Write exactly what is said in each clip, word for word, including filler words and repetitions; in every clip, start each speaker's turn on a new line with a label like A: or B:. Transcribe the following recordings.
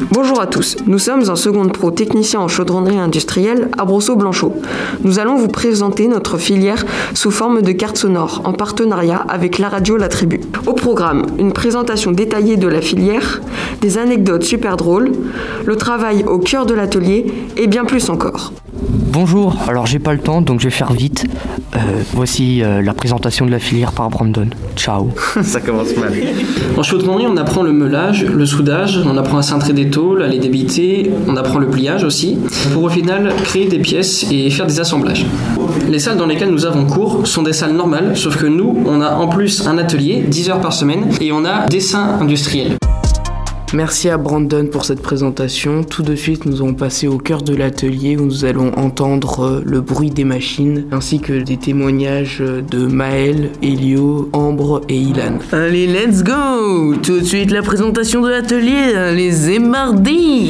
A: Bonjour à tous, nous sommes en seconde pro technicien en chaudronnerie industrielle à Brosseau-Blanchot. Nous allons vous présenter notre filière sous forme de carte sonore en partenariat avec la radio La Tribu. Au programme, une présentation détaillée de la filière, des anecdotes super drôles, le travail au cœur de l'atelier et bien plus encore.
B: Bonjour, alors j'ai pas le temps donc je vais faire vite. Euh, voici euh, la présentation de la filière par Brandon. Ciao.
C: Ça commence mal.
D: En chaudronnerie, on apprend le meulage, le soudage, on apprend à cintrer des tôles, à les débiter, on apprend le pliage aussi, pour au final créer des pièces et faire des assemblages. Les salles dans lesquelles nous avons cours sont des salles normales, sauf que nous, on a en plus un atelier, dix heures par semaine, et on a dessin industriel.
E: Merci à Brandon pour cette présentation. Tout de suite, nous allons passer au cœur de l'atelier où nous allons entendre le bruit des machines ainsi que des témoignages de Maël, Elio, Ambre et Ilan. Allez, let's go! Tout de suite, la présentation de l'atelier, les émardis!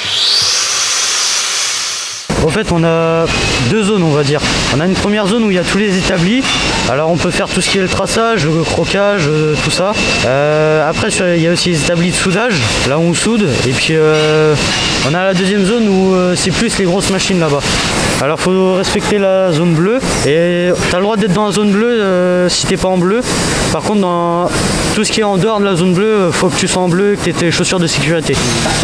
B: En fait, on a deux zones, on va dire. On a une première zone où il y a tous les établis. Alors, on peut faire tout ce qui est le traçage, le crocage, euh, tout ça. Euh, après, il y a aussi les établis de soudage, là où on soude. Et puis, euh, on a la deuxième zone où euh, c'est plus les grosses machines là-bas. Alors, il faut respecter la zone bleue. Et tu as le droit d'être dans la zone bleue euh, si t'es pas en bleu. Par contre, dans tout ce qui est en dehors de la zone bleue, il faut que tu sois en bleu et que tu aies tes chaussures de sécurité.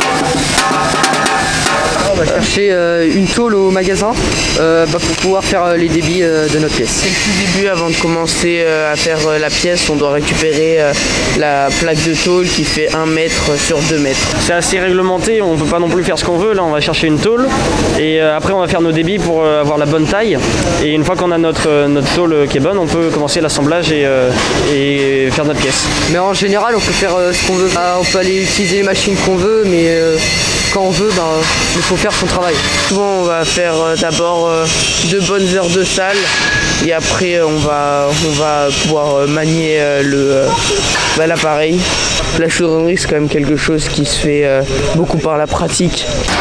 F: On va chercher euh, une tôle au magasin euh, bah, pour pouvoir faire euh, les débits euh, de notre pièce.
E: C'est le tout début, avant de commencer euh, à faire euh, la pièce, on doit récupérer euh, la plaque de tôle qui fait un mètre sur deux mètres.
D: C'est assez réglementé, on ne peut pas non plus faire ce qu'on veut. Là, on va chercher une tôle et euh, après, on va faire nos débits pour euh, avoir la bonne taille. Et une fois qu'on a notre, euh, notre tôle qui est bonne, on peut commencer l'assemblage et, euh, et faire notre pièce.
F: Mais en général, on peut faire euh, ce qu'on veut. Ah, on peut aller utiliser les machines qu'on veut, mais euh, quand on veut, ben, il faut faire son travail.
E: Souvent, on va faire euh, d'abord euh, deux bonnes heures de salle et après, euh, on, va, on va pouvoir euh, manier euh, le, euh, bah, l'appareil. La chaudronnerie, c'est quand même quelque chose qui se fait euh, beaucoup par la pratique.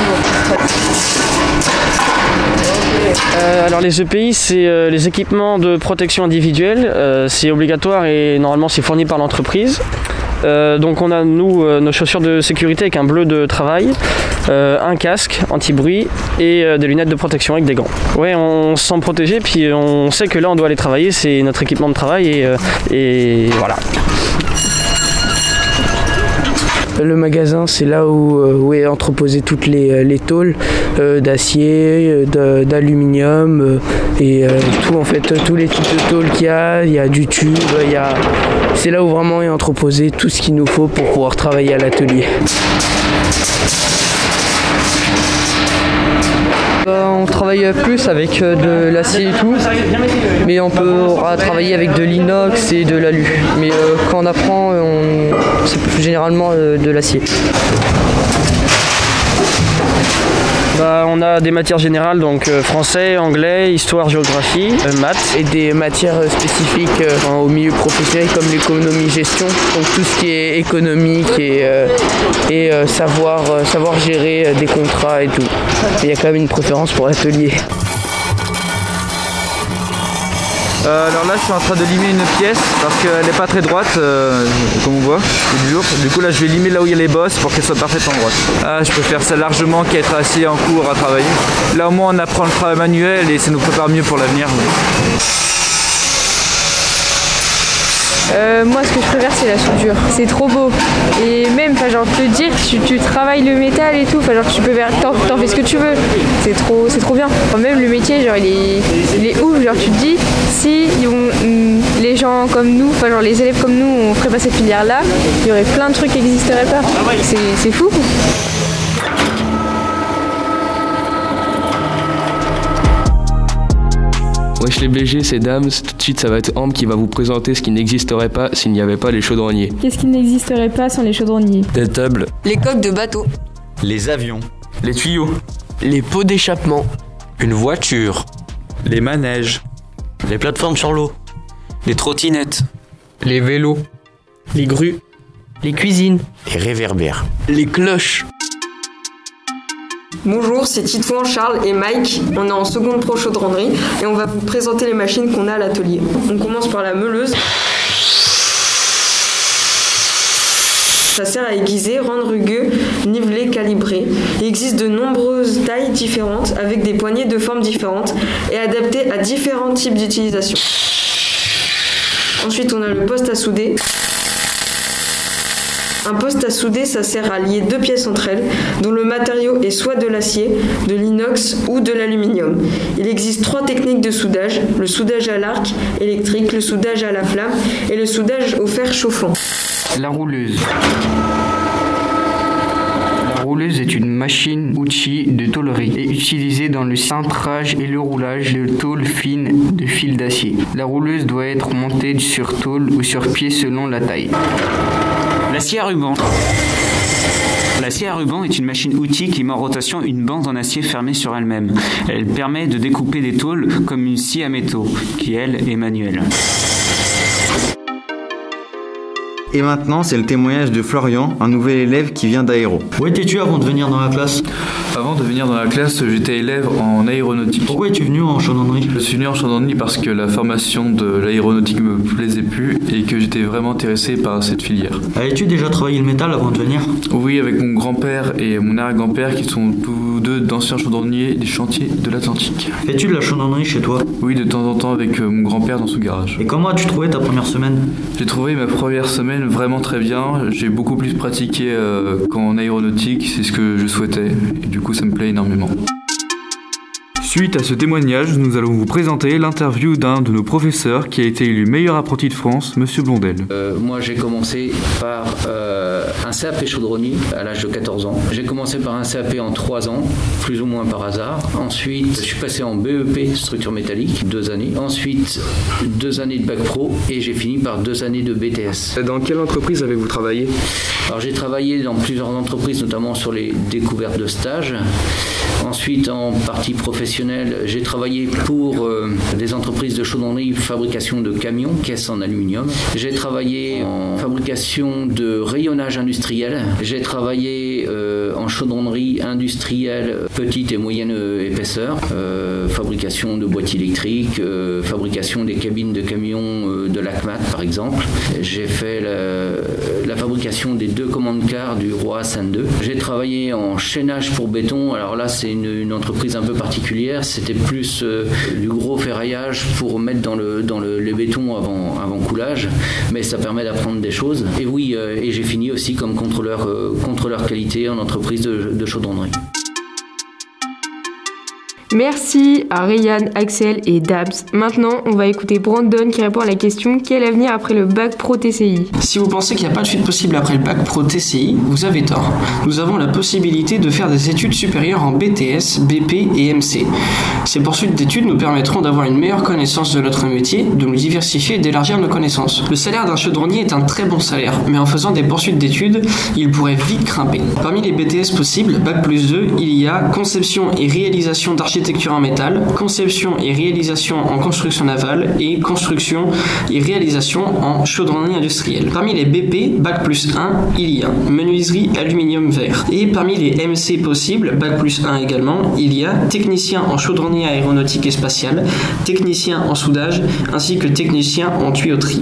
D: Euh, alors les E P I, c'est euh, les équipements de protection individuelle. Euh, c'est obligatoire et normalement c'est fourni par l'entreprise. Euh, donc on a nous euh, nos chaussures de sécurité avec un bleu de travail, euh, un casque anti-bruit et euh, des lunettes de protection avec des gants. Ouais, on se sent protégé puis on sait que là on doit aller travailler, c'est notre équipement de travail et, euh, et voilà.
E: Le magasin, c'est là où, euh, où est entreposé toutes les, les tôles euh, d'acier, de, d'aluminium euh, et euh, tout en fait, tous les types de tôles qu'il y a. Il y a du tube, il y a... c'est là où vraiment est entreposé tout ce qu'il nous faut pour pouvoir travailler à l'atelier.
F: On travaille plus avec de l'acier et tout, mais on pourra travailler avec de l'inox et de l'alu. Mais euh, quand on apprend, on... c'est plus généralement euh, de l'acier.
D: Bah, on a des matières générales, donc euh, français, anglais, histoire, géographie, euh, maths.
E: Et des matières spécifiques euh, au milieu professionnel comme l'économie-gestion, donc tout ce qui est économique et, euh, et euh, savoir, euh, savoir gérer euh, des contrats et tout. Il y a quand même une préférence pour l'atelier.
C: Euh, alors là je suis en train de limer une pièce parce qu'elle n'est pas très droite euh, comme on voit, c'est dur. Du coup là je vais limer là où il y a les bosses pour qu'elle soit parfaitement droite. Ah, je peux faire ça largement qu'être assis en cours à travailler. Là au moins on apprend le travail manuel et ça nous prépare mieux pour l'avenir.
G: Euh, moi ce que je préfère c'est la soudure, c'est trop beau et même genre te dire tu, tu travailles le métal et tout, genre tu peux faire, t'en, t'en fais ce que tu veux, c'est trop, c'est trop bien. Enfin, même le métier genre il est, il est ouf, genre tu te dis si on, les gens comme nous, enfin genre les élèves comme nous on ferait pas cette filière là, il y aurait plein de trucs qui n'existeraient pas, c'est, c'est fou.
H: Wesh les B G, c'est Dams. Tout de suite, ça va être Ambre qui va vous présenter ce qui n'existerait pas s'il n'y avait pas les chaudronniers.
G: Qu'est-ce qui n'existerait pas sans les chaudronniers?
H: Des tables.
A: Les coques de bateau.
I: Les avions.
C: Les tuyaux.
E: Les pots d'échappement.
I: Une voiture. Les manèges.
B: Les plateformes sur l'eau.
I: Les trottinettes.
H: Les vélos.
D: Les grues.
E: Les cuisines.
I: Les réverbères.
E: Les cloches.
A: Bonjour, c'est Titouan, Charles et Mike. On est en seconde pro chaudronnerie et on va vous présenter les machines qu'on a à l'atelier. On commence par la meuleuse. Ça sert à aiguiser, rendre rugueux, niveler, calibrer. Il existe de nombreuses tailles différentes avec des poignées de formes différentes et adaptées à différents types d'utilisation. Ensuite, on a le poste à souder. Un poste à souder, ça sert à lier deux pièces entre elles, dont le matériau est soit de l'acier, de l'inox ou de l'aluminium. Il existe trois techniques de soudage, le soudage à l'arc électrique, le soudage à la flamme et le soudage au fer chauffant.
J: La rouleuse. La rouleuse est une machine-outil de tôlerie et utilisée dans le cintrage et le roulage de tôles fines de fil d'acier. La rouleuse doit être montée sur tôle ou sur pied selon la taille.
K: La scie à ruban. La scie à ruban est une machine-outil qui met en rotation une bande en acier fermée sur elle-même. Elle permet de découper des tôles comme une scie à métaux, qui elle est manuelle.
L: Et maintenant, c'est le témoignage de Florian, un nouvel élève qui vient d'Aéro.
M: Où étais-tu avant de venir dans la classe ?
C: Avant de venir dans la classe, j'étais élève en aéronautique.
M: Pourquoi es-tu venu en chaudronnerie ?
C: Je suis venu en chaudronnerie parce que la formation de l'aéronautique me plaisait plus et que j'étais vraiment intéressé par cette filière.
M: Avais-tu déjà travaillé le métal avant de venir ?
C: Oui, avec mon grand-père et mon arrière-grand-père qui sont tous deux d'anciens chaudronniers des chantiers de l'Atlantique.
M: Fais-tu de la chaudronnerie chez toi ?
C: Oui, de temps en temps avec mon grand-père dans son garage.
M: Et comment as-tu trouvé ta première semaine ?
C: J'ai trouvé ma première semaine vraiment très bien. J'ai beaucoup plus pratiqué euh, qu'en aéronautique, c'est ce que je souhaitais. Et du coup, ça me plaît énormément. Suite à ce témoignage, nous allons vous présenter l'interview d'un de nos professeurs qui a été élu meilleur apprenti de France, Monsieur Blondel.
N: Euh, moi j'ai commencé par euh, un C A P chaudronnier à l'âge de quatorze ans. J'ai commencé par un C A P en trois ans, plus ou moins par hasard. Ensuite, je suis passé en B E P, structure métallique, deux années. Ensuite, deux années de bac pro et j'ai fini par deux années de B T S.
H: Dans quelle entreprise avez-vous travaillé ?
N: Alors j'ai travaillé dans plusieurs entreprises, notamment sur les découvertes de stages. Ensuite, en partie professionnelle, j'ai travaillé pour euh, des entreprises de chaudronnerie, fabrication de camions, caisses en aluminium. J'ai travaillé en fabrication de rayonnage industriel. J'ai travaillé euh, en chaudronnerie industrielle, petite et moyenne épaisseur, euh, fabrication de boîtiers électriques, euh, fabrication des cabines de camions euh, de l'ACMAT par exemple. J'ai fait la, la fabrication des deux commandes-cars du Roi Hassan deux. J'ai travaillé en chaînage pour béton. Alors là, c'est une, une entreprise un peu particulière. C'était plus euh, du gros ferraillage pour mettre dans le, dans le, le béton avant, avant coulage. Mais ça permet d'apprendre des choses. Et oui, euh, et j'ai fini aussi comme contrôleur, euh, contrôleur qualité en entreprise de, de chaudronnerie.
G: Merci à Ryan, Axel et Dabs. Maintenant, on va écouter Brandon qui répond à la question « Quel avenir après le bac pro T C I ?»
O: Si vous pensez qu'il n'y a pas de suite possible après le bac pro T C I, vous avez tort. Nous avons la possibilité de faire des études supérieures en B T S, B P et M C. Ces poursuites d'études nous permettront d'avoir une meilleure connaissance de notre métier, de nous diversifier et d'élargir nos connaissances. Le salaire d'un chaudronnier est un très bon salaire, mais en faisant des poursuites d'études, il pourrait vite grimper. Parmi les B T S possibles, bac plus deux, il y a conception et réalisation d'architecture en métal, conception et réalisation en construction navale et construction et réalisation en chaudronnerie industrielle. Parmi les B P, bac plus un, il y a menuiserie aluminium verre. Et parmi les M C possibles, bac plus un également, il y a technicien en chaudronnerie aéronautique et spatiale, technicien en soudage, ainsi que technicien en tuyauterie.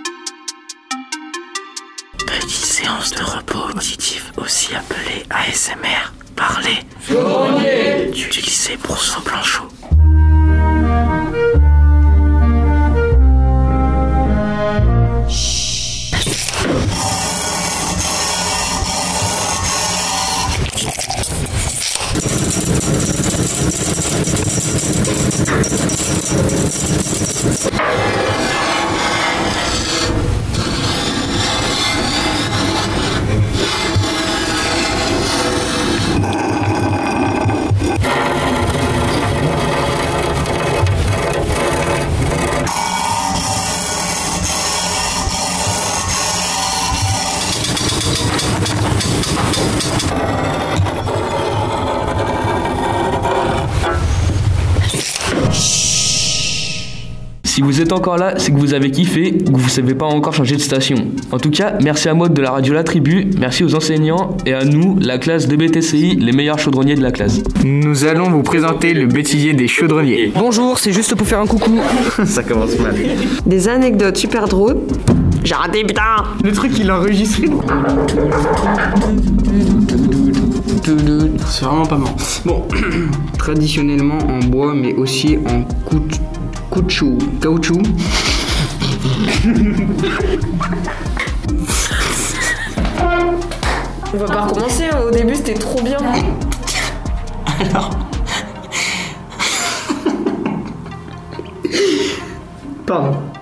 P: Petite séance de repos auditif, aussi appelée A S M R. Parler.
Q: Chaudronnier.
P: Du lycée Brousseau-Blanchot.
H: Si vous êtes encore là, c'est que vous avez kiffé ou que vous ne savez pas encore changer de station. En tout cas, merci à Maud de la radio La Tribu, merci aux enseignants et à nous, la classe de B T C I, les meilleurs chaudronniers de la classe.
J: Nous allons vous présenter le bêtisier des chaudronniers.
F: Bonjour, c'est juste pour faire un coucou.
L: Ça commence mal.
A: Des anecdotes super drôles. J'ai raté, putain.
O: Le truc, il a enregistré. C'est vraiment pas mort. Bon,
J: Traditionnellement en bois, mais aussi en couch- caoutchouc. Caoutchouc.
A: On va pas recommencer, hein. Au début c'était trop bien.
O: Alors. Pardon.